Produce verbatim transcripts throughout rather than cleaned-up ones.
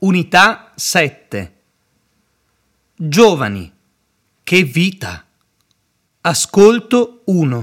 Unità sette. Giovani, che vita! Ascolto uno.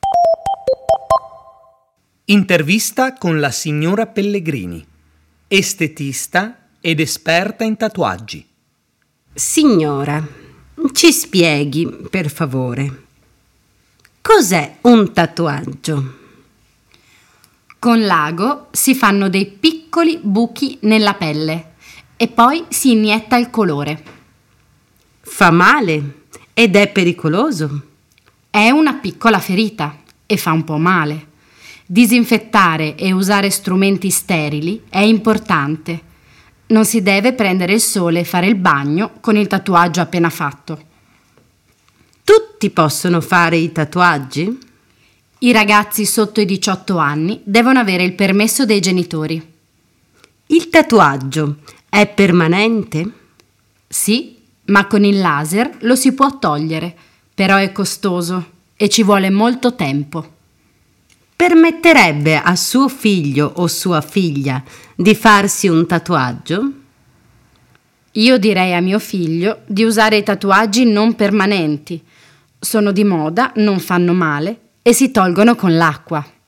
Intervista con la signora Pellegrini, estetista ed esperta in tatuaggi. Signora, ci spieghi, per favore, cos'è un tatuaggio? Con l'ago si fanno dei piccoli buchi nella pelle e poi si inietta il colore. Fa male ed è pericoloso? È una piccola ferita e fa un po' male. Disinfettare e usare strumenti sterili è importante. Non si deve prendere il sole e fare il bagno con il tatuaggio appena fatto. Tutti possono fare i tatuaggi? I ragazzi sotto i diciotto anni devono avere il permesso dei genitori. Il tatuaggio è permanente? Sì, ma con il laser lo si può togliere, però è costoso e ci vuole molto tempo. Permetterebbe a suo figlio o sua figlia di farsi un tatuaggio? Io direi a mio figlio di usare i tatuaggi non permanenti. Sono di moda, non fanno male e si tolgono con l'acqua.